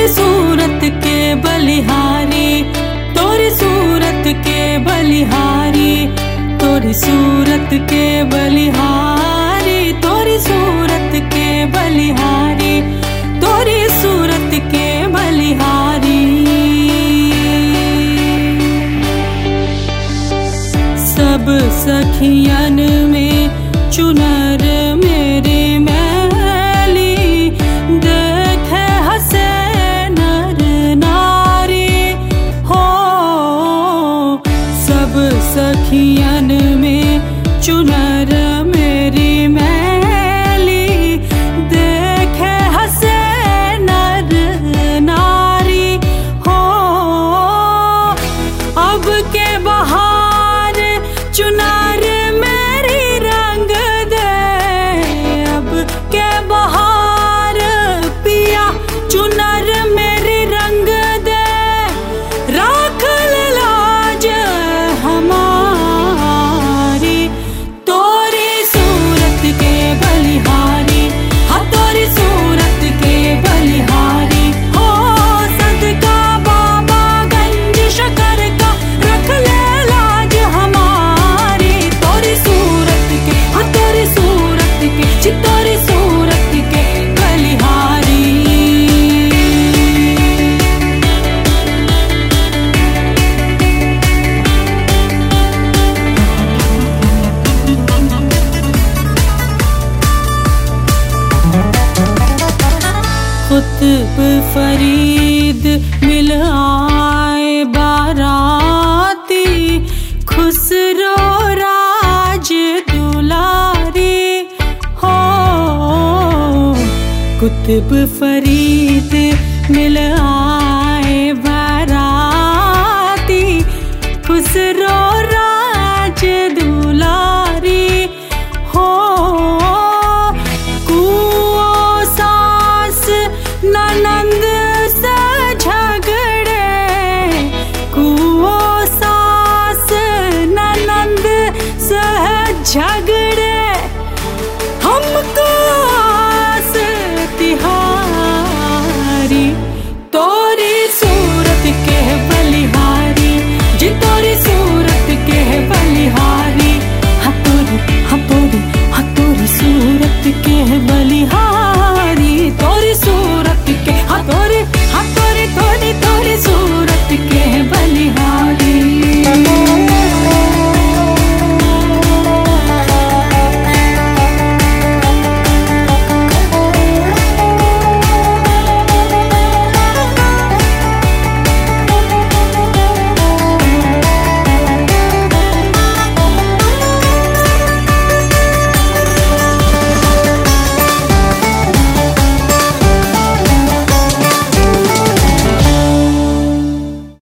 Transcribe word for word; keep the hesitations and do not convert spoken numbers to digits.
तोरी सूरत के बलिहारी, तोरी सूरत के बलिहारी, तोरी सूरत के बलिहारी, तोरी सूरत के बलिहारी, तोरी सूरत के बलिहारी। सब सखियन में चुनर मेरी मैली, देखे हसे नर नारी हो। सब सखियन में चुनर मेरी मैली, देखे हसे नर नारी हो। अब के बहार चुनर मेरी रंग दे, अब के बहार पिया चुनर मेरी रंग दे। राख ले लाज हमारी, तोरी सूरत के बलिहारी, हाँ तोरी सूरत के बलिहारी हो। सदका बाबा गंज शकर का रख ले लाज हमारी, तोरी सूरत के, हाँ तोरी सूरत के, जी तोरी सूरत के बलिहारी। कुतुब फरीद मिल आए बाराती, खुसरो राज दुलारी हो। कुतुब फरीद मिल आए